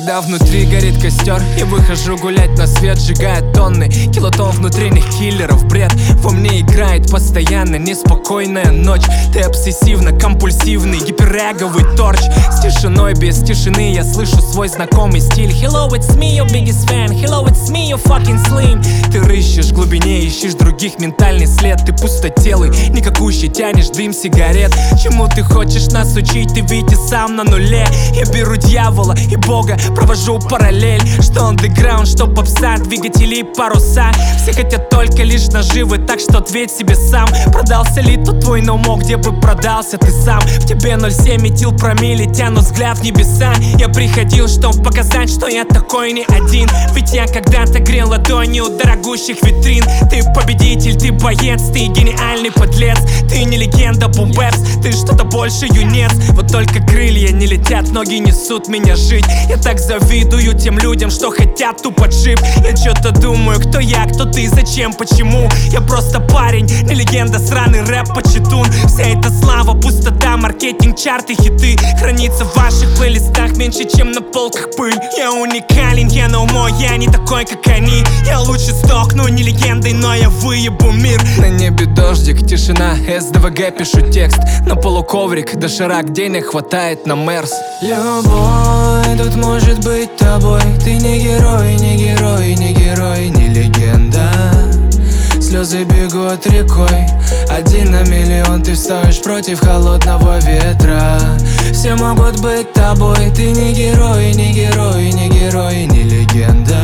Когда внутри горит костер, я выхожу гулять на свет, сжигая тонны килотонн внутренних киллеров. Бред во мне играет постоянно, неспокойная ночь. Ты обсессивно-компульсивный гиперэговый торч. С тишиной без тишины я слышу свой знакомый стиль. Hello, it's me, your biggest fan. Hello, it's me, your fucking slim. Ты рыщешь в глубине, ищешь других ментальный след. Ты пустотелый, никакущий, тянешь дым сигарет. Чему ты хочешь нас учить, ты ведь и сам на нуле. Я беру дьявола и бога, провожу параллель. Что андеграунд, что попса, двигатели и паруса. Все хотят только лишь наживы, так что ответь себе сам. Продался ли тот твой ноумок, где бы продался ты сам? В тебе 0,7 метилпромилле, тяну взгляд в небеса. Я приходил, чтоб показать, что я такой не один. Ведь я когда-то грел ладони у дорогущих витрин. Ты победитель, ты боец, ты гениальный подлец. Ты не легенда, бумбэпс, ты что-то больше юнец. Вот только крылья не летят, ноги несут меня жить. Я так завидую тем людям, что хотят тупо джип. Я что-то думаю, кто я, кто ты, зачем, почему. Я просто парень, не легенда, сраный рэп почетун. Вся эта слава, пустота, маркетинг, чарты, хиты хранится в ваших плейлистах меньше, чем на полках пыль. Я уникален, я no more, я не такой, как они. Я лучше сдохну не легендой, но я выебу мир. На небе дождик, тишина, СДВГ, пишу текст на полуковрик, доширак, денег хватает на Мерс. Любой тут может быть тобой. Ты не герой, не герой, не герой, не легенда. Слезы бегут рекой, 1 на миллион. Ты встаешь против холодного ветра. Все могут быть тобой. Ты не герой, не герой, не герой, не легенда.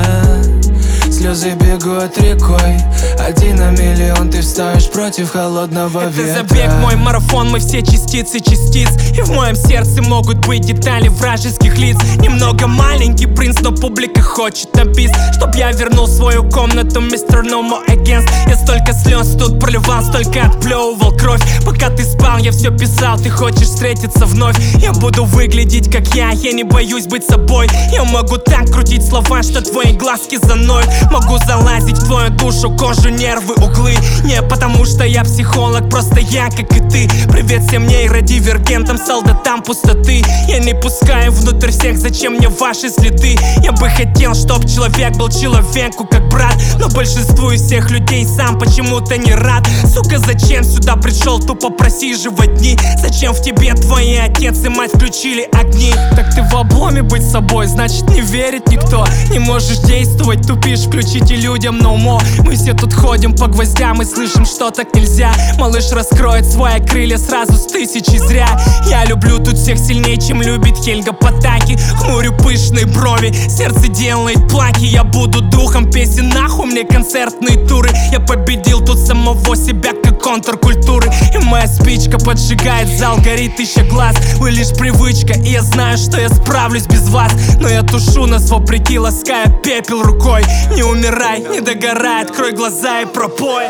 Слезы бегут рекой, 1 на миллион. Ты встаешь против холодного ветра. Это забег, мой марафон, мы все частицы частиц. И в моем сердце могут быть детали вражеских лиц. Немного маленький принц, но публика хочет на бис. Чтоб я вернул свою комнату, мистер No More Against. Я столько слез тут проливал, столько отплевывал кровь. Пока ты спал, я все писал, ты хочешь встретиться вновь. Я буду выглядеть как я не боюсь быть собой. Я могу так крутить слова, что твои глазки заноют. Могу залазить в твою душу, кожу, нервы, углы. Не потому что я психолог, просто я, как и ты. Привет всем нейродивергентам, солдатам пустоты. Я не пускаю внутрь всех, зачем мне ваши следы? Я бы хотел, чтоб человек был человеку как брат. Но большинству из всех людей сам почему-то не рад. Сука, зачем сюда пришел, тупо просиживать дни? Зачем в тебе твои отец и мать включили огни? Так ты в обломе быть собой, значит не верит никто. Не можешь действовать, тупишь, включите людям no more. Мы все тут ходим по гвоздям и слышим, что так нельзя. Малыш раскроет свои крылья сразу с 1000 зря. Я люблю тут всех сильнее, чем любит Хельга Потаки. Хмурю пышные брови, сердце делает плаки. Я буду духом песен, нахуй мне концертные туры. Я победил тут самого себя, как контркультуры. И моя спичка поджигает зал, горит 1000 глаз. Вы лишь привычка, и я знаю, что я справлюсь без вас. Но я тушу нас вопреки, лаская пепел рукой. Не умирай, не догорай, открой глаза и пропой.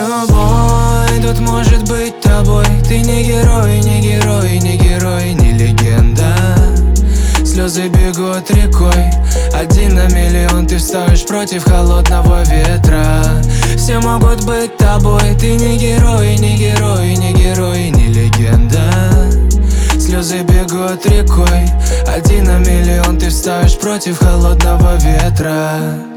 Любой тут может быть тобой. Ты не герой, не герой, не герой, не легенда. Слезы бегут рекой, 1 на миллион. Ты встаешь против холодного ветра. Все могут быть тобой. Ты не герой, не герой, не герой, не легенда. Слезы бегут рекой, 1 на миллион. Ты встаешь против холодного ветра.